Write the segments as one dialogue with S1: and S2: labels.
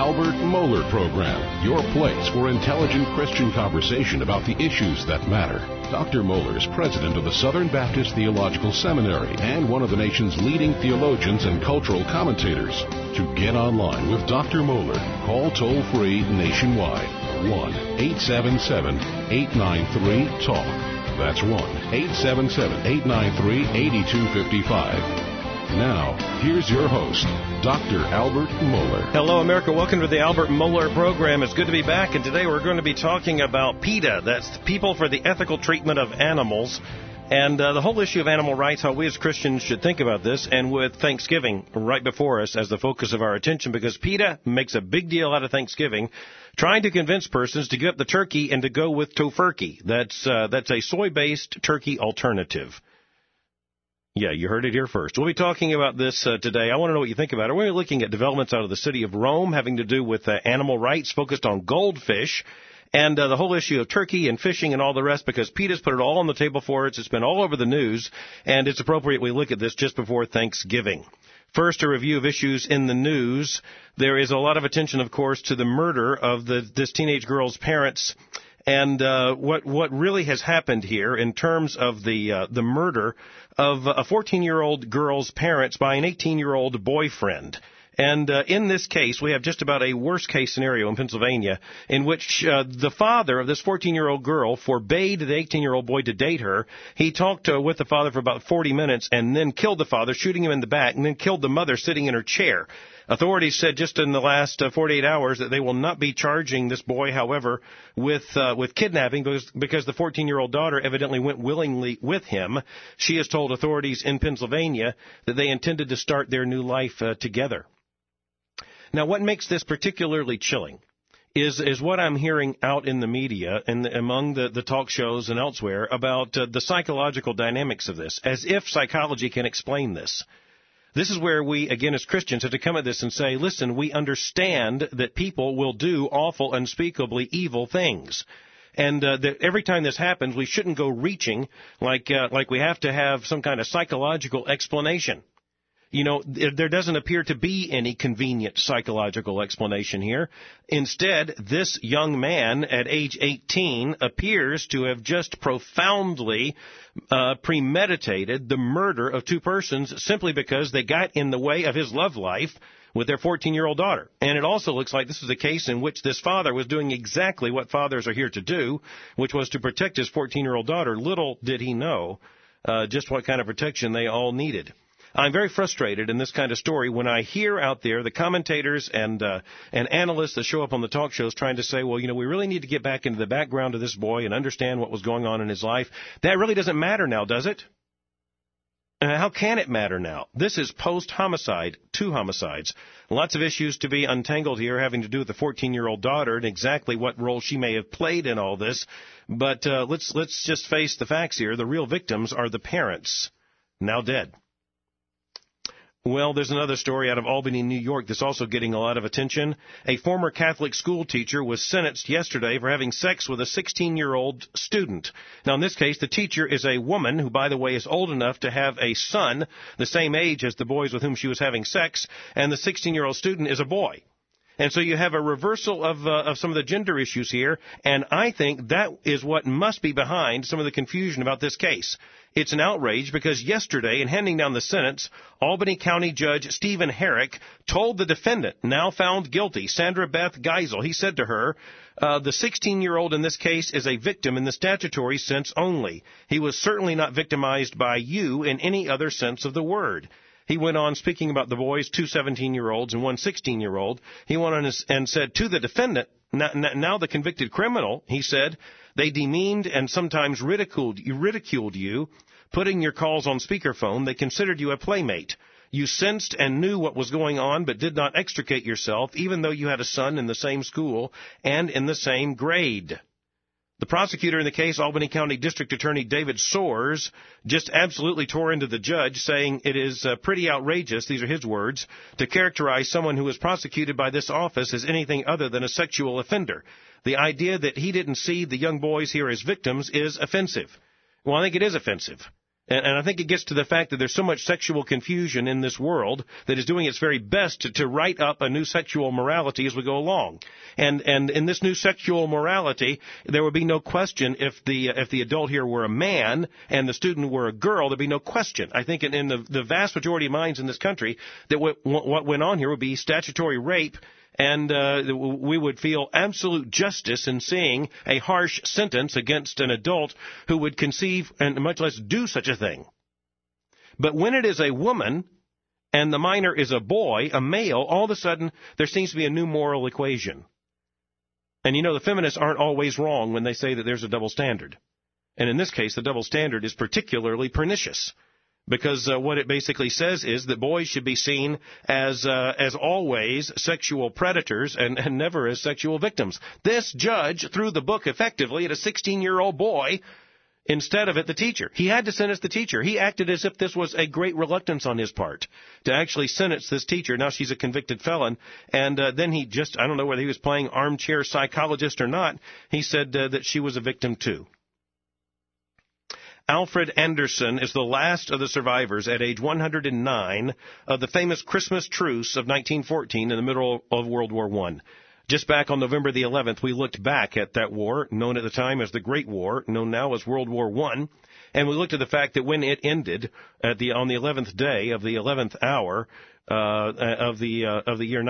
S1: Albert Mohler Program, your place for intelligent Christian conversation about the issues that matter. Dr. Mohler is president of the Southern Baptist Theological Seminary and one of the nation's leading theologians and cultural commentators. To get online with Dr. Mohler, call toll-free nationwide, 1-877-893-TALK. That's 1-877-893-8255. Now, here's your host, Dr. Albert Mohler.
S2: Hello, America. Welcome to the Albert Mohler Program. It's good to be back, and today we're going to be talking about PETA. That's People for the Ethical Treatment of Animals, and the whole issue of animal rights, how we as Christians should think about this, and with Thanksgiving right before us as the focus of our attention, because PETA makes a big deal out of Thanksgiving, trying to convince persons to give up the turkey and to go with Tofurkey. That's a soy-based turkey alternative. Yeah, you heard it here first. We'll be talking about this today. I want to know what you think about it. We're looking at developments out of the city of Rome having to do with animal rights focused on goldfish and the whole issue of turkey and fishing and all the rest, because PETA's put it all on the table for us. It's been all over the news, and it's appropriate we look at this just before Thanksgiving. First, a review of issues in the news. There is a lot of attention, of course, to the murder of this teenage girl's parents. And what really has happened here in terms of the murder of a 14-year-old girl's parents by an 18-year-old boyfriend. And in this case, we have just about a worst-case scenario in Pennsylvania in which the father of this 14-year-old girl forbade the 18-year-old boy to date her. He talked with the father for about 40 minutes and then killed the father, shooting him in the back, and then killed the mother sitting in her chair. Authorities said just in the last 48 hours that they will not be charging this boy, however, with kidnapping because the 14-year-old daughter evidently went willingly with him. She has told authorities in Pennsylvania that they intended to start their new life together. Now, what makes this particularly chilling is what I'm hearing out in the media and among the talk shows and elsewhere about the psychological dynamics of this, as if psychology can explain this. This is where we, again, as Christians, have to come at this and say, listen, we understand that people will do awful, unspeakably evil things. And that every time this happens, we shouldn't go reaching like we have to have some kind of psychological explanation. You know, there doesn't appear to be any convenient psychological explanation here. Instead, this young man at age 18 appears to have just profoundly premeditated the murder of two persons simply because they got in the way of his love life with their 14-year-old daughter. And it also looks like this is a case in which this father was doing exactly what fathers are here to do, which was to protect his 14-year-old daughter. Little did he know just what kind of protection they all needed. I'm very frustrated in this kind of story when I hear out there the commentators and analysts that show up on the talk shows trying to say, well, you know, we really need to get back into the background of this boy and understand what was going on in his life. That really doesn't matter now, does it? How can it matter now? This is post-homicide, two homicides. Lots of issues to be untangled here having to do with the 14-year-old daughter and exactly what role she may have played in all this. But let's just face the facts here. The real victims are the parents, now dead. Well, there's another story out of Albany, New York that's also getting a lot of attention. A former Catholic school teacher was sentenced yesterday for having sex with a 16-year-old student. Now, in this case, the teacher is a woman who, by the way, is old enough to have a son the same age as the boys with whom she was having sex, and the 16-year-old student is a boy. And so you have a reversal of some of the gender issues here, and I think that is what must be behind some of the confusion about this case. It's an outrage because yesterday, in handing down the sentence, Albany County Judge Stephen Herrick told the defendant, now found guilty, Sandra Beth Geisel, he said to her, the 16-year-old in this case is a victim in the statutory sense only. He was certainly not victimized by you in any other sense of the word. He went on speaking about the boys, two 17-year-olds and one 16-year-old. He went on and said to the defendant, now the convicted criminal, he said, they demeaned and sometimes ridiculed you, putting your calls on speakerphone. They considered you a playmate. You sensed and knew what was going on, but did not extricate yourself, even though you had a son in the same school and in the same grade. The prosecutor in the case, Albany County District Attorney David Soares, just absolutely tore into the judge, saying it is pretty outrageous, these are his words, to characterize someone who is prosecuted by this office as anything other than a sexual offender. The idea that he didn't see the young boys here as victims is offensive. Well, I think it is offensive. And I think it gets to the fact that there's so much sexual confusion in this world that is doing its very best to write up a new sexual morality as we go along. And in this new sexual morality, there would be no question if the adult here were a man and the student were a girl, there'd be no question. I think in the vast majority of minds in this country that what went on here would be statutory rape. And we would feel absolute justice in seeing a harsh sentence against an adult who would conceive and much less do such a thing. But when it is a woman and the minor is a boy, a male, all of a sudden there seems to be a new moral equation. And you know, the feminists aren't always wrong when they say that there's a double standard. And in this case, the double standard is particularly pernicious. Because what it basically says is that boys should be seen as always sexual predators and never as sexual victims. This judge threw the book effectively at a 16-year-old boy instead of at the teacher. He had to sentence the teacher. He acted as if this was a great reluctance on his part to actually sentence this teacher. Now she's a convicted felon. And then he I don't know whether he was playing armchair psychologist or not, he said that she was a victim too. Alfred Anderson is the last of the survivors at age 109 of the famous Christmas truce of 1914 in the middle of World War I. Just back on November the 11th, we looked back at that war, known at the time as the Great War, known now as World War I, and we looked at the fact that when it ended on the 11th day of the 11th hour of the year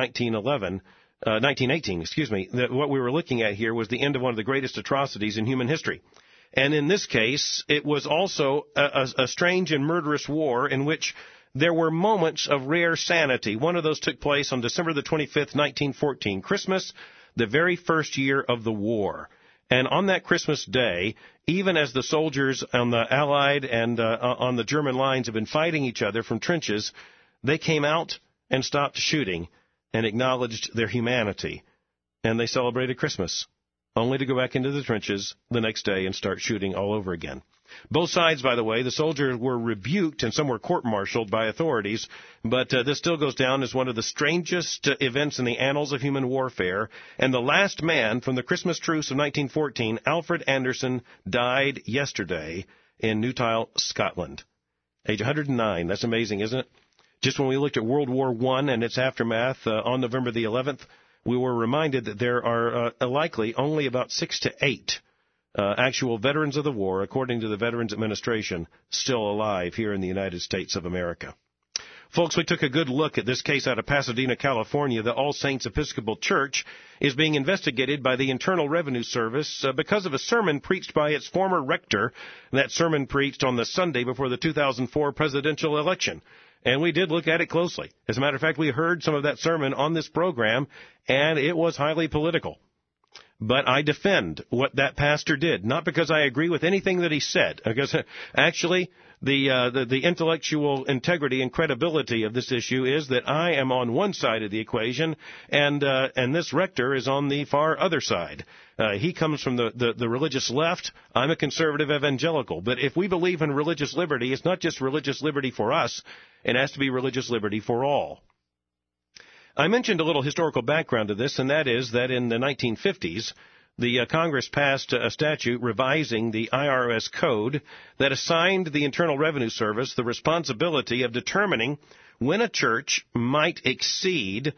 S2: 1918, that what we were looking at here was the end of one of the greatest atrocities in human history. And in this case, it was also a strange and murderous war in which there were moments of rare sanity. One of those took place on December the 25th, 1914, Christmas, the very first year of the war. And on that Christmas day, even as the soldiers on the Allied and on the German lines have been fighting each other from trenches, they came out and stopped shooting and acknowledged their humanity. And they celebrated Christmas, only to go back into the trenches the next day and start shooting all over again. Both sides, by the way, the soldiers were rebuked and some were court-martialed by authorities, but this still goes down as one of the strangest events in the annals of human warfare. And the last man from the Christmas truce of 1914, Alfred Anderson, died yesterday in Newtile, Scotland. Age 109. That's amazing, isn't it? Just when we looked at World War I and its aftermath on November the 11th, we were reminded that there are likely only about 6 to 8 actual veterans of the war, according to the Veterans Administration, still alive here in the United States of America. Folks, we took a good look at this case out of Pasadena, California. The All Saints Episcopal Church is being investigated by the Internal Revenue Service because of a sermon preached by its former rector. That sermon preached on the Sunday before the 2004 presidential election. And we did look at it closely. As a matter of fact, we heard some of that sermon on this program, and it was highly political. But I defend what that pastor did, not because I agree with anything that he said, because actually the intellectual integrity and credibility of this issue is that I am on one side of the equation, and this rector is on the far other side. He comes from the religious left. I'm a conservative evangelical. But if we believe in religious liberty, it's not just religious liberty for us. It has to be religious liberty for all. I mentioned a little historical background to this, and that is that in the 1950s, the Congress passed a statute revising the IRS code that assigned the Internal Revenue Service the responsibility of determining when a church might exceed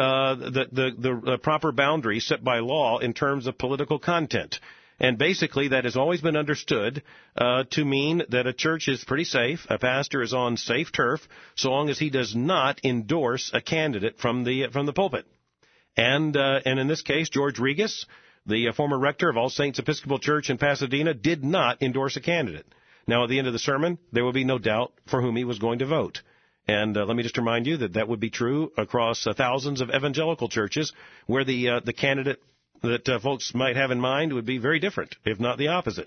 S2: the proper boundaries set by law in terms of political content. And basically, that has always been understood to mean that a church is pretty safe, a pastor is on safe turf, so long as he does not endorse a candidate from the pulpit. And in this case, George Regas, the former rector of All Saints Episcopal Church in Pasadena, did not endorse a candidate. Now, at the end of the sermon, there will be no doubt for whom he was going to vote. And let me just remind you that would be true across thousands of evangelical churches where the candidate that folks might have in mind would be very different, if not the opposite.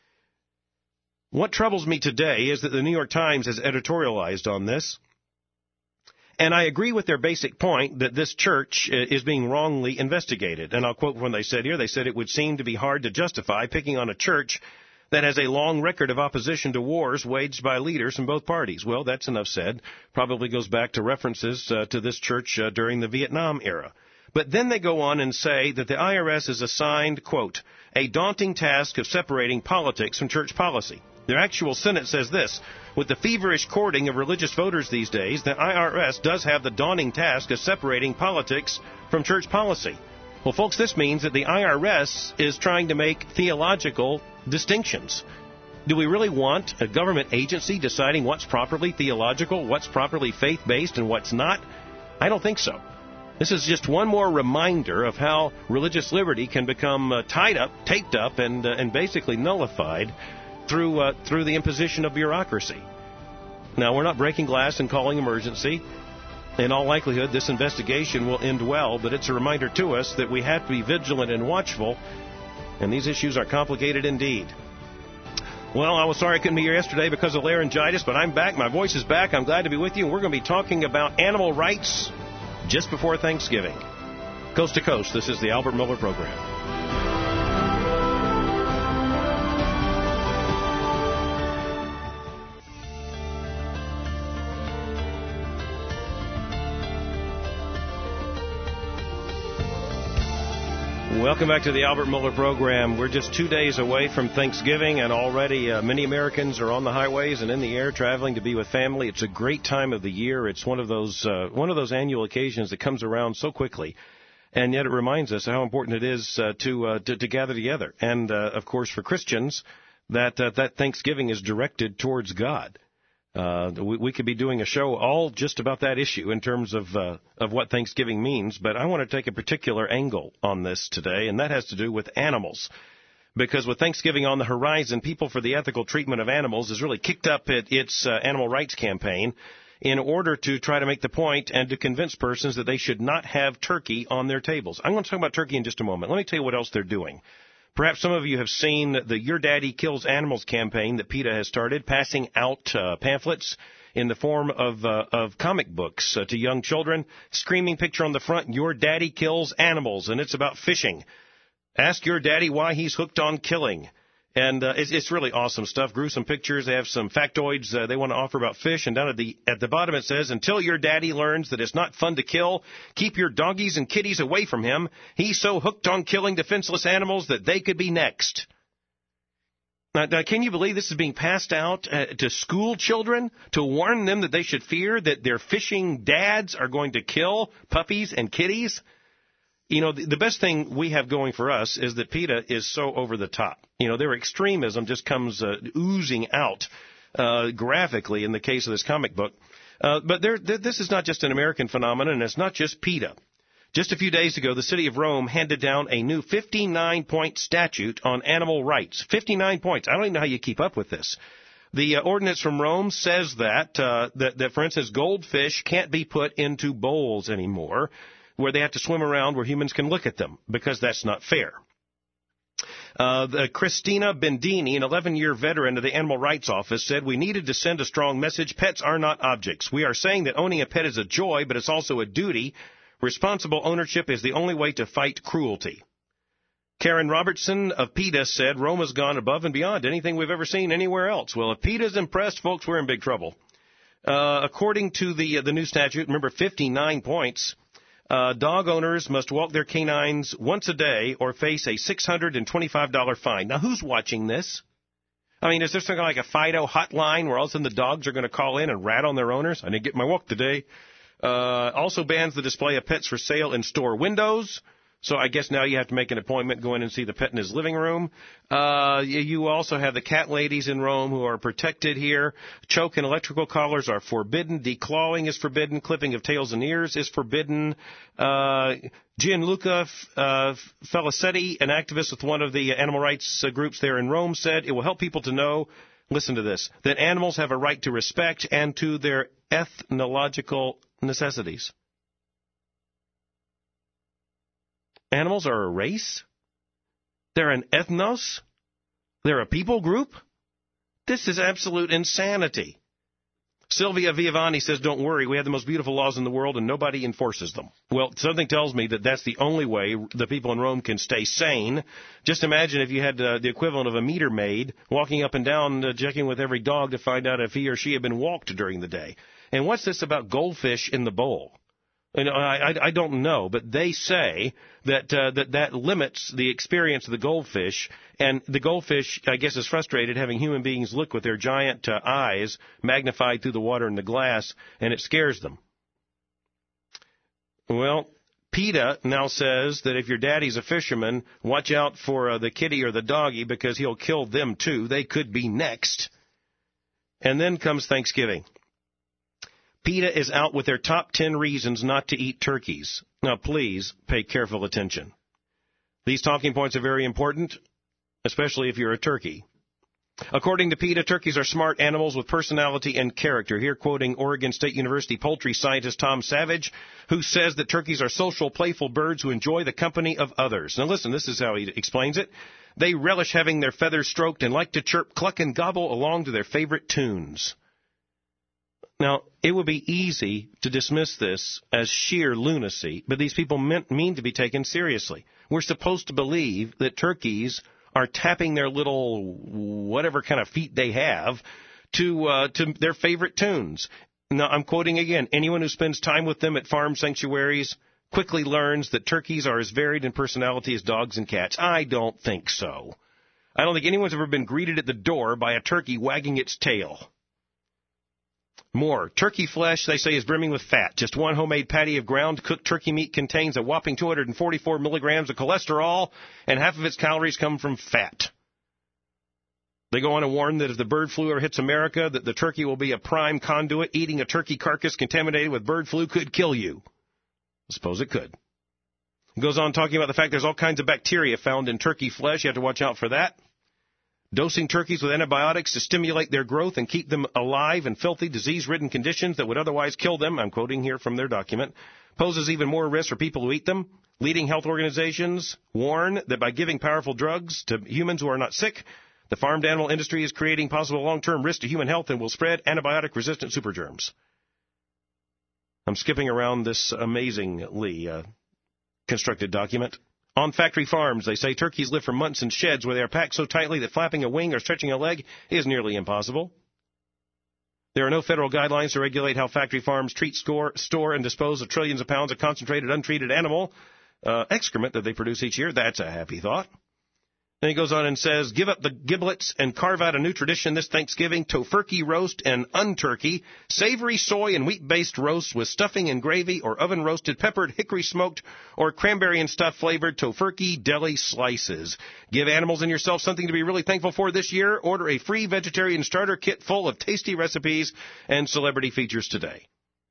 S2: What troubles me today is that the New York Times has editorialized on this, and I agree with their basic point that this church is being wrongly investigated. And I'll quote what they said here. They said it would seem to be hard to justify picking on a church that has a long record of opposition to wars waged by leaders from both parties. Well, that's enough said. Probably goes back to references to this church during the Vietnam era. But then they go on and say that the IRS is assigned, quote, a daunting task of separating politics from church policy. Their actual sentence says this: with the feverish courting of religious voters these days, the IRS does have the daunting task of separating politics from church policy. Well, folks, this means that the IRS is trying to make theological distinctions. Do we really want a government agency deciding what's properly theological, what's properly faith-based, and what's not? I don't think so. This is just one more reminder of how religious liberty can become tied up, taped up, and basically nullified through the imposition of bureaucracy. Now, we're not breaking glass and calling emergency. In all likelihood, this investigation will end well, but it's a reminder to us that we have to be vigilant and watchful, and these issues are complicated indeed. Well, I was sorry I couldn't be here yesterday because of laryngitis, but I'm back. My voice is back. I'm glad to be with you, and we're going to be talking about animal rights just before Thanksgiving. Coast to Coast, this is the Albert Miller Program. Welcome back to the Albert Miller Program. We're just 2 days away from Thanksgiving, and already many Americans are on the highways and in the air traveling to be with family. It's a great time of the year. It's one of those annual occasions that comes around so quickly, and yet it reminds us how important it is to gather together. And of course, for Christians, that Thanksgiving is directed towards God. We could be doing a show all just about that issue in terms of what Thanksgiving means, but I want to take a particular angle on this today, and that has to do with animals. Because with Thanksgiving on the horizon, People for the Ethical Treatment of Animals has really kicked up its animal rights campaign in order to try to make the point and to convince persons that they should not have turkey on their tables. I'm going to talk about turkey in just a moment. Let me tell you what else they're doing. Perhaps some of you have seen the Your Daddy Kills Animals campaign that PETA has started, passing out pamphlets in the form of comic books to young children. Screaming picture on the front, Your Daddy Kills Animals, and it's about fishing. Ask your daddy why he's hooked on killing. And it's really awesome stuff. Gruesome pictures. They have some factoids they want to offer about fish. And down at the bottom it says, until your daddy learns that it's not fun to kill, keep your doggies and kitties away from him. He's so hooked on killing defenseless animals that they could be next. Now, can you believe this is being passed out to school children to warn them that they should fear that their fishing dads are going to kill puppies and kitties? You know, the best thing we have going for us is that PETA is so over the top. You know, their extremism just comes oozing out graphically in the case of this comic book. But this is not just an American phenomenon, and it's not just PETA. Just a few days ago, the city of Rome handed down a new 59-point statute on animal rights. 59 points. I don't even know how you keep up with this. The ordinance from Rome says that, for instance, goldfish can't be put into bowls anymore, where they have to swim around where humans can look at them, because that's not fair. Christina Bendini, an 11-year veteran of the Animal Rights Office, said, we needed to send a strong message. Pets are not objects. We are saying that owning a pet is a joy, but it's also a duty. Responsible ownership is the only way to fight cruelty. Karen Robertson of PETA said, Rome has gone above and beyond anything we've ever seen anywhere else. Well, if PETA's impressed, folks, we're in big trouble. According to the new statute, remember, 59 points, dog owners must walk their canines once a day or face a $625 fine. Now, who's watching this? I mean, is there something like a Fido hotline where all of a sudden the dogs are going to call in and rat on their owners? I didn't get my walk today. Also bans the display of pets for sale in store windows. So I guess now you have to make an appointment, go in and see the pet in his living room. You also have the cat ladies in Rome who are protected here. Choke and electrical collars are forbidden. Declawing is forbidden. Clipping of tails and ears is forbidden. Gianluca Felicetti, an activist with one of the animal rights groups there in Rome, said it will help people to know, listen to this, that animals have a right to respect and to their ethnological necessities. Animals are a race? They're an ethnos? They're a people group? This is absolute insanity. Sylvia Viovanni says, don't worry, we have the most beautiful laws in the world and nobody enforces them. Well, something tells me that that's the only way the people in Rome can stay sane. Just imagine if you had the equivalent of a meter maid walking up and down, checking with every dog to find out if he or she had been walked during the day. And what's this about goldfish in the bowl? I don't know, but they say that limits the experience of the goldfish, and the goldfish, I guess, is frustrated having human beings look with their giant eyes magnified through the water and the glass, and it scares them. Well, PETA now says that if your daddy's a fisherman, watch out for the kitty or the doggy because he'll kill them too. They could be next. And then comes Thanksgiving. PETA is out with their top 10 reasons not to eat turkeys. Now, please pay careful attention. These talking points are very important, especially if you're a turkey. According to PETA, turkeys are smart animals with personality and character. Here, quoting Oregon State University poultry scientist Tom Savage, who says that turkeys are social, playful birds who enjoy the company of others. Now, listen, this is how he explains it. They relish having their feathers stroked and like to chirp, cluck, and gobble along to their favorite tunes. Now, it would be easy to dismiss this as sheer lunacy, but these people mean to be taken seriously. We're supposed to believe that turkeys are tapping their little whatever kind of feet they have to their favorite tunes. Now, I'm quoting again, anyone who spends time with them at farm sanctuaries quickly learns that turkeys are as varied in personality as dogs and cats. I don't think so. I don't think anyone's ever been greeted at the door by a turkey wagging its tail. More. Turkey flesh, they say, is brimming with fat. Just one homemade patty of ground cooked turkey meat contains a whopping 244 milligrams of cholesterol, and half of its calories come from fat. They go on to warn that if the bird flu ever hits America, that the turkey will be a prime conduit. Eating a turkey carcass contaminated with bird flu could kill you. I suppose it could. It goes on talking about the fact there's all kinds of bacteria found in turkey flesh. You have to watch out for that. Dosing turkeys with antibiotics to stimulate their growth and keep them alive in filthy, disease-ridden conditions that would otherwise kill them, I'm quoting here from their document, poses even more risk for people who eat them. Leading health organizations warn that by giving powerful drugs to humans who are not sick, the farmed animal industry is creating possible long-term risk to human health and will spread antibiotic-resistant supergerms. I'm skipping around this amazingly constructed document. On factory farms, they say turkeys live for months in sheds where they are packed so tightly that flapping a wing or stretching a leg is nearly impossible. There are no federal guidelines to regulate how factory farms treat, store, and dispose of trillions of pounds of concentrated, untreated animal excrement that they produce each year. That's a happy thought. Then he goes on and says, give up the giblets and carve out a new tradition this Thanksgiving, tofurkey roast and unturkey, savory soy and wheat-based roasts with stuffing and gravy or oven-roasted, peppered, hickory-smoked, or cranberry and stuff flavored tofurkey deli slices. Give animals and yourself something to be really thankful for this year. Order a free vegetarian starter kit full of tasty recipes and celebrity features today.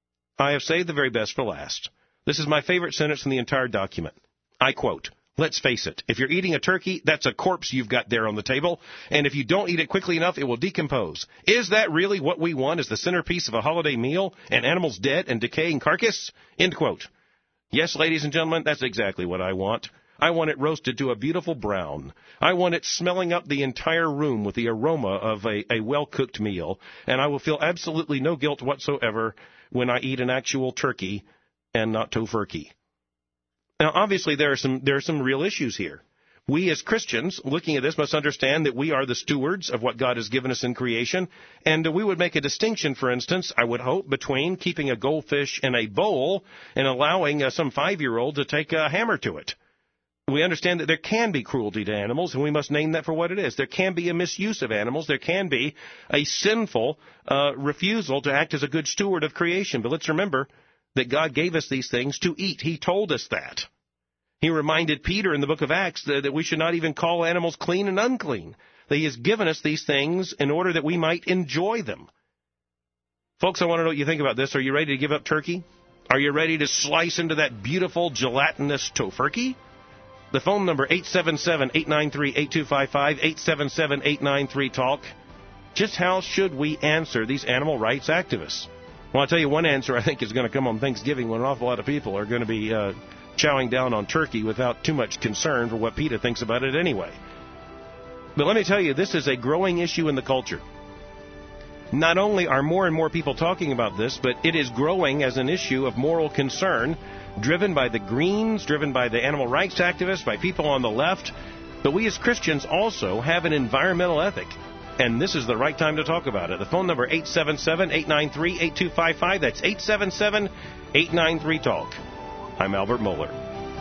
S2: I have saved the very best for last. This is my favorite sentence from the entire document. I quote, let's face it, if you're eating a turkey, that's a corpse you've got there on the table, and if you don't eat it quickly enough, it will decompose. Is that really what we want as the centerpiece of a holiday meal, an animal's dead and decaying carcass? End quote. Yes, ladies and gentlemen, that's exactly what I want. I want it roasted to a beautiful brown. I want it smelling up the entire room with the aroma of a well-cooked meal, and I will feel absolutely no guilt whatsoever when I eat an actual turkey and not tofurkey. Now, obviously, there are some real issues here. We as Christians, looking at this, must understand that we are the stewards of what God has given us in creation, and we would make a distinction, for instance, I would hope, between keeping a goldfish in a bowl and allowing some 5-year-old to take a hammer to it. We understand that there can be cruelty to animals, and we must name that for what it is. There can be a misuse of animals. There can be a sinful refusal to act as a good steward of creation. But let's remember that God gave us these things to eat. He told us that. He reminded Peter in the book of Acts that we should not even call animals clean and unclean. That he has given us these things in order that we might enjoy them. Folks, I want to know what you think about this. Are you ready to give up turkey? Are you ready to slice into that beautiful gelatinous tofurkey? The phone number, 877-893-8255, 877-893-TALK. Just how should we answer these animal rights activists? Well, I'll tell you one answer I think is going to come on Thanksgiving when an awful lot of people are going to be chowing down on turkey without too much concern for what PETA thinks about it anyway. But let me tell you, this is a growing issue in the culture. Not only are more and more people talking about this, but it is growing as an issue of moral concern, driven by the Greens, driven by the animal rights activists, by people on the left. But we as Christians also have an environmental ethic. And this is the right time to talk about it. The phone number, 877-893-8255. That's 877-893-TALK. I'm Albert Mohler.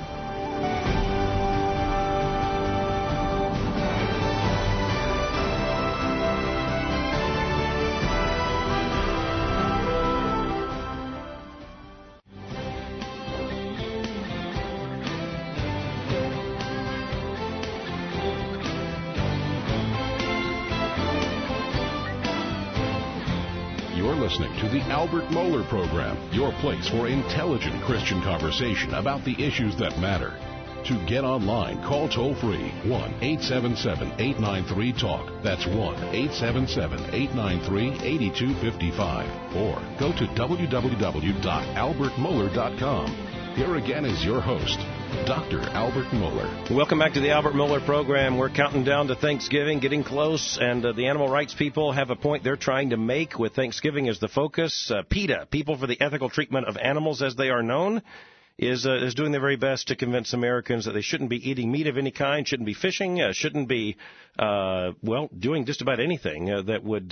S1: Listening to the Albert Mohler Program, your place for intelligent Christian conversation about the issues that matter. To get online, call toll-free 1-877-893-TALK. That's 1-877-893-8255. Or go to www.albertmohler.com. Here again is your host, Dr. Albert Mohler.
S2: Welcome back to the Albert Mohler Program. We're counting down to Thanksgiving, getting close, and the animal rights people have a point they're trying to make with Thanksgiving as the focus. PETA, People for the Ethical Treatment of Animals as they are known, is doing their very best to convince Americans that they shouldn't be eating meat of any kind, shouldn't be fishing, shouldn't be, doing just about anything that would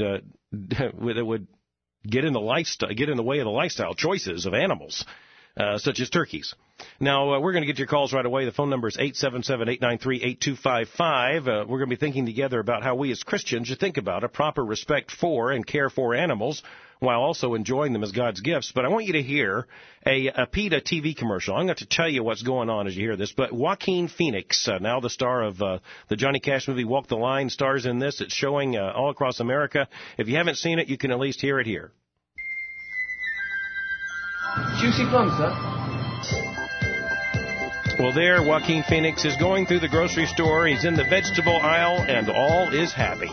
S2: get in the way of the lifestyle choices of animals. Such as turkeys. Now, we're going to get your calls right away. The phone number is 877-893-8255. We're going to be thinking together about how we as Christians should think about a proper respect for and care for animals while also enjoying them as God's gifts. But I want you to hear a PETA TV commercial. I'm going to tell you what's going on as you hear this. But Joaquin Phoenix, now the star of the Johnny Cash movie Walk the Line, stars in this. It's showing all across America. If you haven't seen it, you can at least hear it here.
S3: Juicy plums, sir.
S2: Well, there, Joaquin Phoenix is going through the grocery store. He's in the vegetable aisle, and all is happy.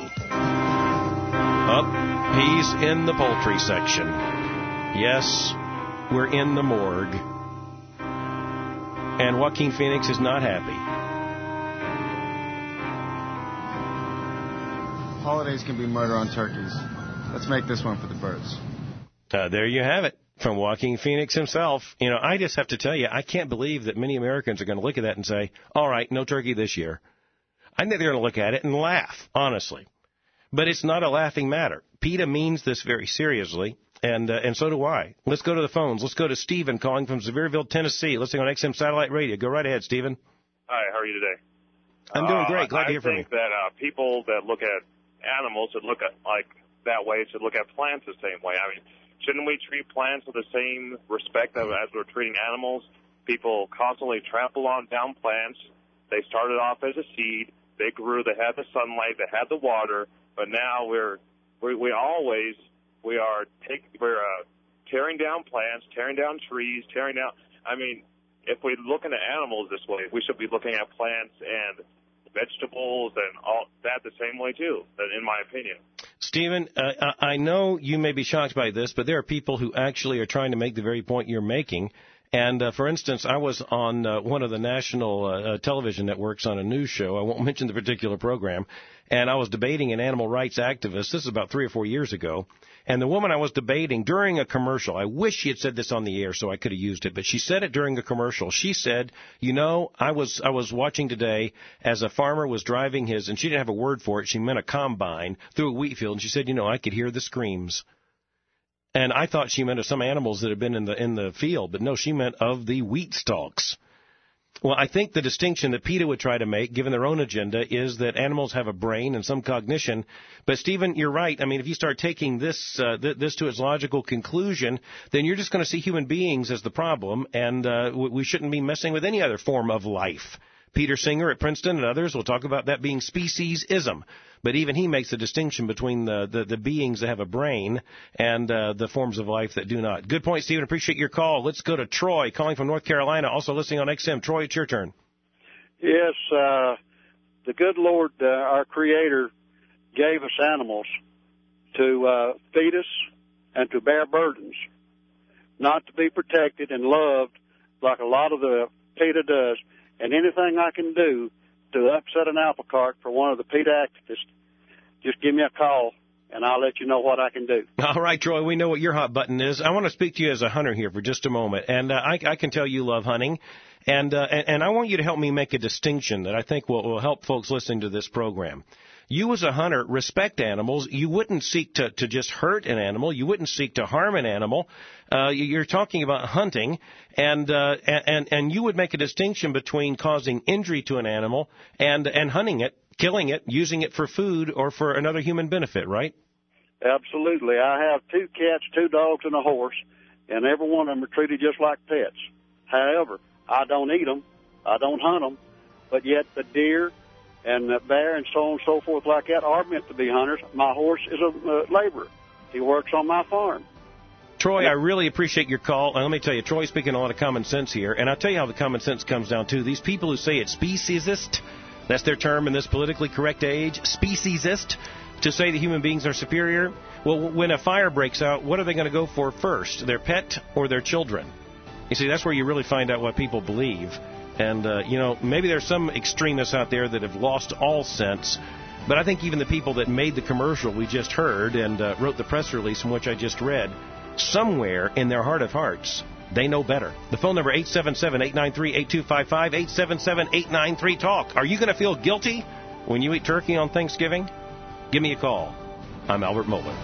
S2: He's in the poultry section. Yes, we're in the morgue. And Joaquin Phoenix is not happy.
S4: Holidays can be murder on turkeys. Let's make this one for the birds.
S2: There you have it. From Joaquin Phoenix himself. You know, I just have to tell you, I can't believe that many Americans are going to look at that and say, all right, no turkey this year. I think they're going to look at it and laugh, honestly. But it's not a laughing matter. PETA means this very seriously, and so do I. Let's go to the phones. Let's go to Stephen calling from Sevierville, Tennessee, listening on XM Satellite Radio. Go right ahead, Stephen.
S5: Hi, how are you today?
S2: I'm doing great. Glad to hear from you.
S5: I think that people that look at animals should look at like that way, should look at plants the same way. I mean, shouldn't we treat plants with the same respect as we're treating animals? People constantly trample on down plants. They started off as a seed. They grew. They had the sunlight. They had the water. But now we're tearing down plants, tearing down trees, tearing down. I mean, if we're looking at animals this way, we should be looking at plants and vegetables and all that the same way too, in my opinion.
S2: Stephen, I know you may be shocked by this, but there are people who actually are trying to make the very point you're making. And, for instance, I was on one of the national television networks on a news show. I won't mention the particular program. And I was debating an animal rights activist. This is about 3 or 4 years ago. And the woman I was debating during a commercial, I wish she had said this on the air so I could have used it, but she said it during a commercial. She said, you know, I was watching today as a farmer was driving his, and she didn't have a word for it, she meant a combine, through a wheat field, and she said, you know, I could hear the screams. And I thought she meant of some animals that had been in the field, but no, she meant of the wheat stalks. Well, I think the distinction that PETA would try to make, given their own agenda, is that animals have a brain and some cognition. But, Stephen, you're right. I mean, if you start taking this to its logical conclusion, then you're just going to see human beings as the problem, and we shouldn't be messing with any other form of life. Peter Singer at Princeton and others will talk about that being speciesism. But even he makes a distinction between the beings that have a brain and the forms of life that do not. Good point, Stephen. Appreciate your call. Let's go to Troy, calling from North Carolina, also listening on XM. Troy, it's your turn.
S6: Yes, the good Lord, our Creator, gave us animals to feed us and to bear burdens, not to be protected and loved like a lot of the PETA does. And anything I can do to upset an apple cart for one of the PETA activists, just give me a call, and I'll let you know what I can do.
S2: All right, Troy, we know what your hot button is. I want to speak to you as a hunter here for just a moment, and I can tell you love hunting, and I want you to help me make a distinction that I think will help folks listening to this program. You as a hunter respect animals. You wouldn't seek to just hurt an animal. You wouldn't seek to harm an animal. You're talking about hunting, and you would make a distinction between causing injury to an animal and hunting it, killing it, using it for food or for another human benefit, right?
S6: Absolutely. I have 2 cats, 2 dogs, and a horse, and every one of them are treated just like pets. However, I don't eat them. I don't hunt them, but yet the deer and the bear and so on and so forth like that are meant to be hunters. My horse is a laborer. He works on my farm.
S2: Troy, I really appreciate your call. And let me tell you, Troy's speaking a lot of common sense here. And I'll tell you how the common sense comes down, too. These people who say it's speciesist, that's their term in this politically correct age, speciesist, to say that human beings are superior. Well, when a fire breaks out, what are they going to go for first, their pet or their children? You see, that's where you really find out what people believe. And, maybe there's some extremists out there that have lost all sense. But I think even the people that made the commercial we just heard and wrote the press release from which I just read, somewhere in their heart of hearts, they know better. The phone number, 877-893-8255, 877-893-TALK. Are you going to feel guilty when you eat turkey on Thanksgiving? Give me a call. I'm Albert Mohler.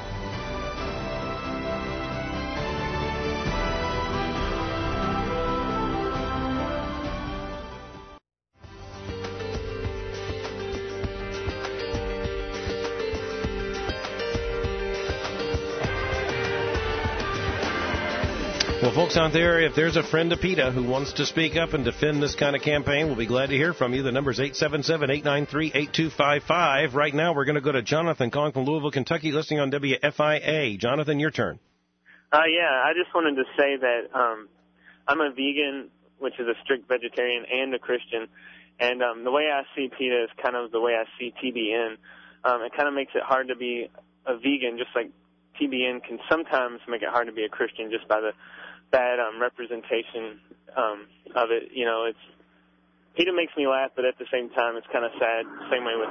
S2: Well, folks out there, if there's a friend of PETA who wants to speak up and defend this kind of campaign, we'll be glad to hear from you. The number is 877-893-8255. Right now, we're going to go to Jonathan calling from Louisville, Kentucky, listening on WFIA. Jonathan, your turn.
S7: I just wanted to say that I'm a vegan, which is a strict vegetarian, and a Christian. And the way I see PETA is kind of the way I see TBN. It kind of makes it hard to be a vegan, just like TBN can sometimes make it hard to be a Christian just by the bad representation of it. You know, PETA makes me laugh, but at the same time, it's kind of sad. Same way with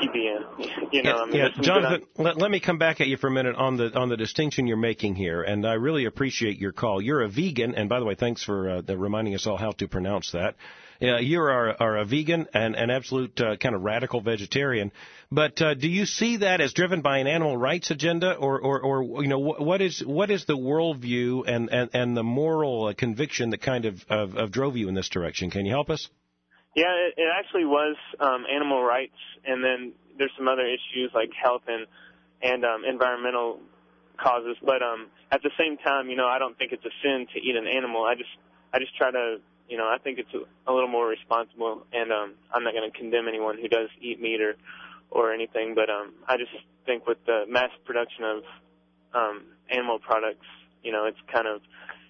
S7: TBN.
S2: Jonathan, let me come back at you for a minute on the distinction you're making here, and I really appreciate your call. You're a vegan, and by the way, thanks for reminding us all how to pronounce that. You are a vegan and an absolute kind of radical vegetarian. But do you see that as driven by an animal rights agenda, or what is the worldview and the moral conviction that kind of drove you in this direction? Can you help us?
S7: Yeah, it actually was animal rights, and then there's some other issues like health and environmental causes. But at the same time, I don't think it's a sin to eat an animal. I just try to. I think it's a little more responsible, and I'm not going to condemn anyone who does eat meat or anything, but I just think with the mass production of animal products, it's kind of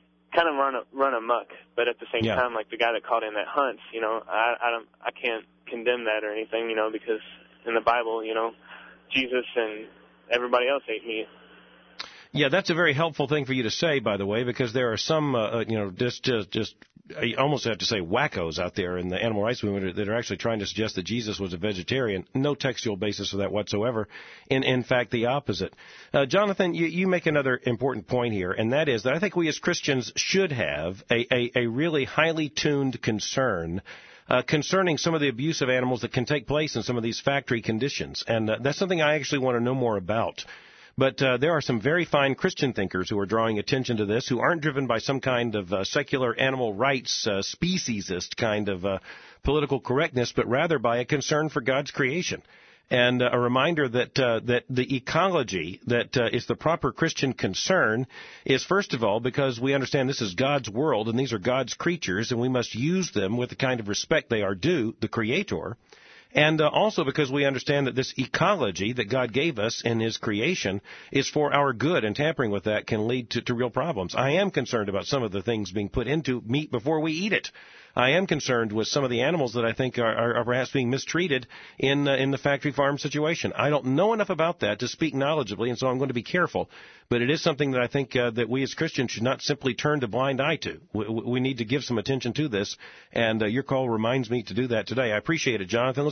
S7: run amok. But at the same time, like the guy that called in that hunts, I can't condemn that or anything, because in the Bible, Jesus and everybody else ate meat.
S2: Yeah, that's a very helpful thing for you to say, by the way, because there are some, just I almost have to say wackos out there in the animal rights movement that are actually trying to suggest that Jesus was a vegetarian. No textual basis for that whatsoever. In fact, the opposite. Jonathan, you make another important point here, and that is that I think we as Christians should have a really highly tuned concern concerning some of the abuse of animals that can take place in some of these factory conditions. And that's something I actually want to know more about. But there are some very fine Christian thinkers who are drawing attention to this, who aren't driven by some kind of secular animal rights, speciesist kind of political correctness, but rather by a concern for God's creation. And a reminder that the ecology that is the proper Christian concern is, first of all, because we understand this is God's world and these are God's creatures, and we must use them with the kind of respect they are due, the Creator. And also because we understand that this ecology that God gave us in His creation is for our good, and tampering with that can lead to real problems. I am concerned about some of the things being put into meat before we eat it. I am concerned with some of the animals that I think are perhaps being mistreated in the factory farm situation. I don't know enough about that to speak knowledgeably, and so I'm going to be careful. But it is something that I think that we as Christians should not simply turn a blind eye to. We need to give some attention to this, and your call reminds me to do that today. I appreciate it, Jonathan. Let's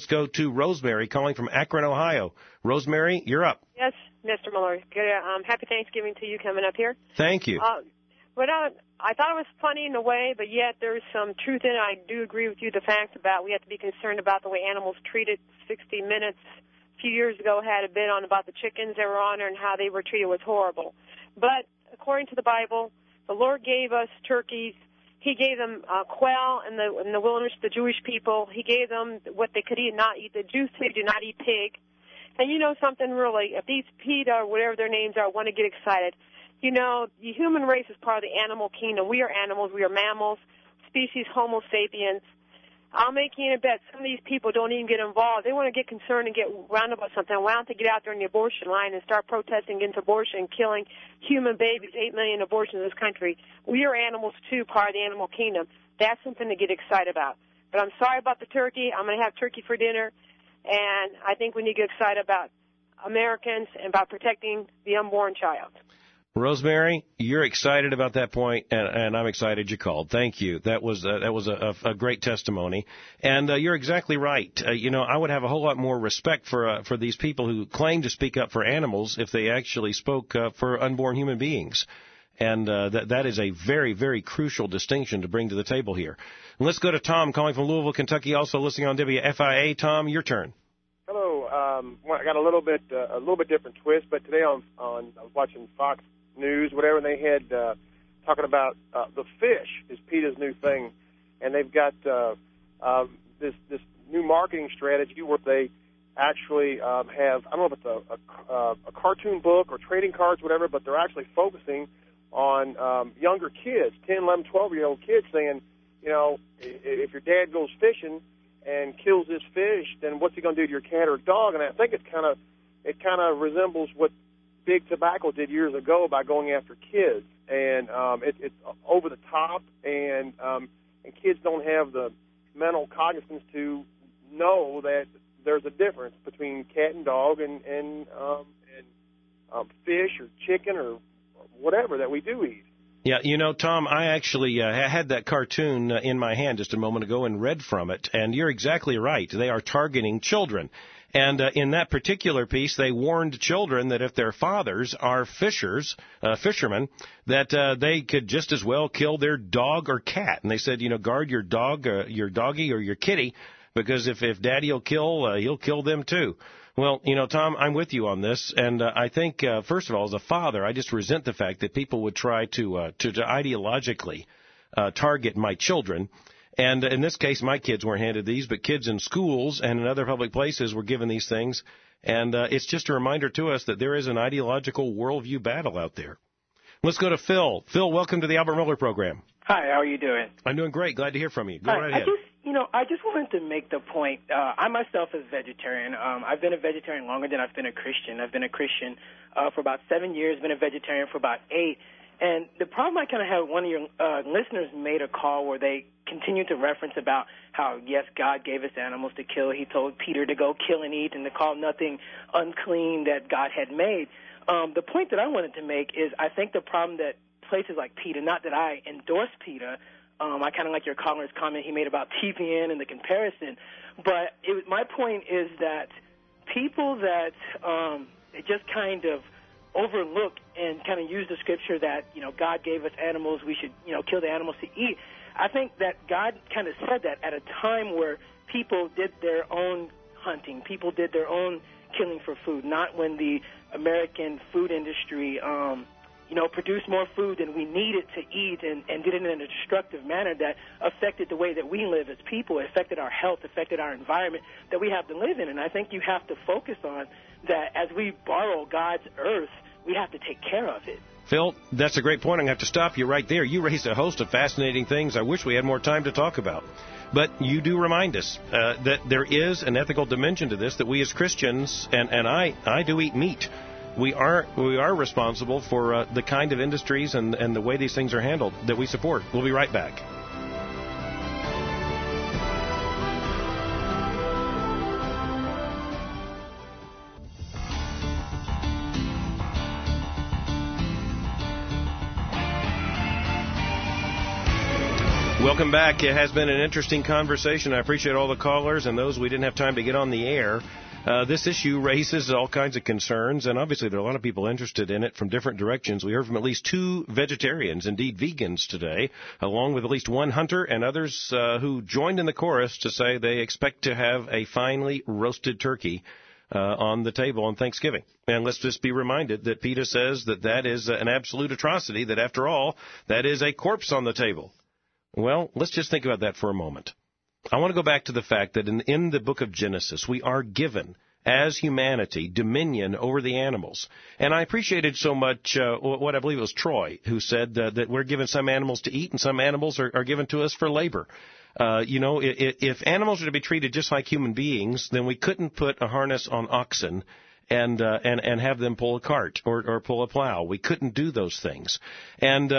S2: go to Rosemary calling from Akron, Ohio. Rosemary, you're up.
S8: Yes, Mr. Mueller. Good. Happy Thanksgiving to you coming up here.
S2: Thank you.
S8: But I thought it was funny in a way, but yet there's some truth in it. I do agree with you, the fact about we have to be concerned about the way animals treated. 60 Minutes a few years ago had a bit on about the chickens that were on there and how they were treated was horrible. But according to the Bible, the Lord gave us turkeys. He gave them quail in the wilderness, the Jewish people. He gave them what they could eat and not eat. The Jews did not eat pig. And you know something really, if these PETA or whatever their names are want to get excited, you know, the human race is part of the animal kingdom. We are animals. We are mammals, species Homo sapiens. I'll make you a bet some of these people don't even get involved. They want to get concerned and get wound about something. Why don't they get out there in the abortion line and start protesting against abortion and killing human babies, 8 million abortions in this country. We are animals, too, part of the animal kingdom. That's something to get excited about. But I'm sorry about the turkey. I'm going to have turkey for dinner. And I think we need to get excited about Americans and about protecting the unborn child.
S2: Rosemary, you're excited about that point, and I'm excited you called. Thank you. That was a great testimony, and you're exactly right. You know, I would have a whole lot more respect for these people who claim to speak up for animals if they actually spoke for unborn human beings, and that is a very, very crucial distinction to bring to the table here. And let's go to Tom calling from Louisville, Kentucky, also listening on WFIA. Tom, your turn.
S9: Hello. I got a little bit different twist, but today I was watching Fox News, whatever, and they had talking about the fish is PETA's new thing, and they've got this new marketing strategy where they actually have, I don't know if it's a cartoon book or trading cards, whatever, but they're actually focusing on younger kids, 10, 11, 12-year-old kids, saying, you know, if your dad goes fishing and kills this fish, then what's he going to do to your cat or dog? And I think it kind of resembles what Big Tobacco did years ago by going after kids, and it's over the top, and kids don't have the mental cognizance to know that there's a difference between cat and dog and fish or chicken or whatever that we do eat.
S2: Yeah, you know, Tom, I actually had that cartoon in my hand just a moment ago and read from it, and you're exactly right. They are targeting children. And in that particular piece, they warned children that if their fathers are fishermen, that they could just as well kill their dog or cat. And they said, you know, guard your dog, your doggy or your kitty, because if daddy will kill, he'll kill them too. Well, you know, Tom, I'm with you on this, and I think, first of all, as a father, I just resent the fact that people would try to ideologically target my children. And in this case, my kids weren't handed these, but kids in schools and in other public places were given these things. And it's just a reminder to us that there is an ideological worldview battle out there. Let's go to Phil. Phil, welcome to the Albert Mohler program.
S10: Hi, how are you doing?
S2: I'm doing great. Glad to hear from you. Go right ahead.
S10: I just wanted to make the point. I myself is vegetarian. I've been a vegetarian longer than I've been a Christian. I've been a Christian for about 7 years, been a vegetarian for about 8. And the problem I kind of had, one of your listeners made a call where they continued to reference about how, yes, God gave us animals to kill. He told Peter to go kill and eat and to call nothing unclean that God had made. The point that I wanted to make is I think the problem that places like PETA, not that I endorse PETA, I kind of like your caller's comment he made about TPN and the comparison, but my point is that people that just kind of overlook and kind of use the scripture that, you know, God gave us animals, we should, you know, kill the animals to eat. I think that God kind of said that at a time where people did their own hunting, people did their own killing for food, not when the American food industry, produced more food than we needed to eat and did it in a destructive manner that affected the way that we live as people, affected our health, affected our environment that we have to live in. And I think you have to focus on that as we borrow God's earth, we have to take care of it.
S2: Phil, that's a great point. I'm going to have to stop you right there. You raised a host of fascinating things I wish we had more time to talk about. But you do remind us that there is an ethical dimension to this, that we as Christians, and I do eat meat, we are responsible for the kind of industries and the way these things are handled that we support. We'll be right back. Welcome back. It has been an interesting conversation. I appreciate all the callers and those we didn't have time to get on the air. This issue raises all kinds of concerns, and obviously there are a lot of people interested in it from different directions. We heard from at least 2 vegetarians, indeed vegans today, along with at least 1 hunter and others who joined in the chorus to say they expect to have a finely roasted turkey on the table on Thanksgiving. And let's just be reminded that PETA says that is an absolute atrocity, that after all, that is a corpse on the table. Well, let's just think about that for a moment. I want to go back to the fact that in the book of Genesis, we are given, as humanity, dominion over the animals. And I appreciated so much what I believe it was Troy who said that we're given some animals to eat and some animals are given to us for labor. If animals are to be treated just like human beings, then we couldn't put a harness on oxen and have them pull a cart or pull a plow. We couldn't do those things. And,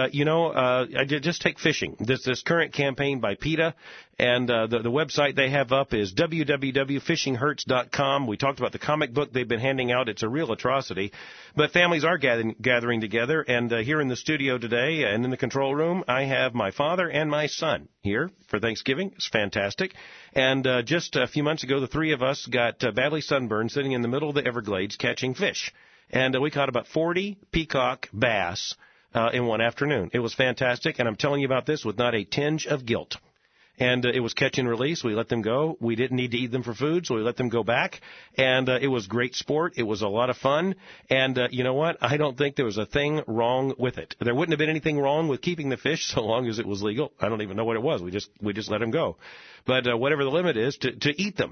S2: just take fishing. This current campaign by PETA, and the website they have up is www.fishinghurts.com. We talked about the comic book they've been handing out. It's a real atrocity. But families are gathering together, and here in the studio today and in the control room, I have my father and my son here for Thanksgiving. It's fantastic. And just a few months ago, the 3 of us got badly sunburned sitting in the middle of the Everglades catching fish. And we caught about 40 peacock bass in one afternoon. It was fantastic, and I'm telling you about this with not a tinge of guilt. And it was catch and release. We let them go. We didn't need to eat them for food, so we let them go back. And it was great sport. It was a lot of fun. And you know what? I don't think there was a thing wrong with it. There wouldn't have been anything wrong with keeping the fish so long as it was legal. I don't even know what it was. We just let them go. But whatever the limit is, to eat them.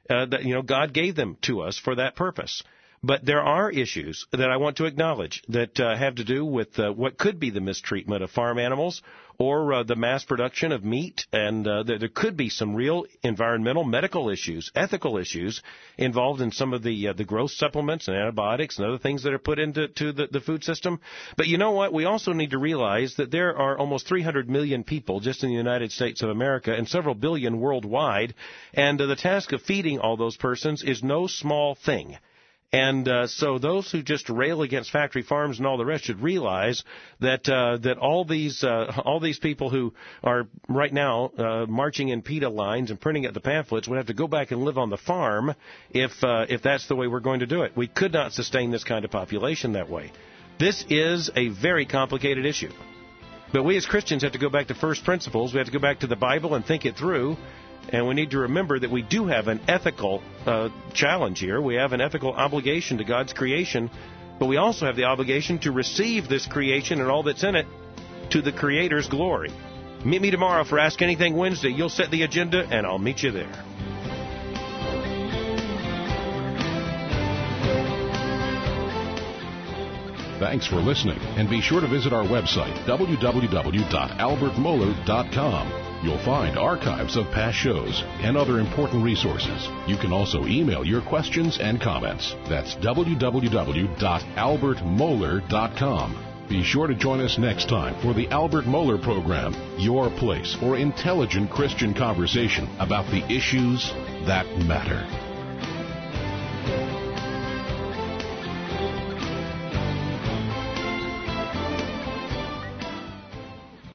S2: God gave them to us for that purpose. But there are issues that I want to acknowledge that have to do with what could be the mistreatment of farm animals or the mass production of meat. And there could be some real environmental, medical issues, ethical issues involved in some of the growth supplements and antibiotics and other things that are put into the food system. But you know what? We also need to realize that there are almost 300 million people just in the United States of America and several billion worldwide. And the task of feeding all those persons is no small thing. And so those who just rail against factory farms and all the rest should realize that all these people who are right now marching in PETA lines and printing out the pamphlets would have to go back and live on the farm if that's the way we're going to do it. We could not sustain this kind of population that way. This is a very complicated issue. But we as Christians have to go back to first principles. We have to go back to the Bible and think it through. And we need to remember that we do have an ethical challenge here. We have an ethical obligation to God's creation, but we also have the obligation to receive this creation and all that's in it to the Creator's glory. Meet me tomorrow for Ask Anything Wednesday. You'll set the agenda, and I'll meet you there.
S1: Thanks for listening, and be sure to visit our website, www.albertmohler.com. You'll find archives of past shows and other important resources. You can also email your questions and comments. That's www.albertmohler.com. Be sure to join us next time for the Albert Mohler Program, your place for intelligent Christian conversation about the issues that matter.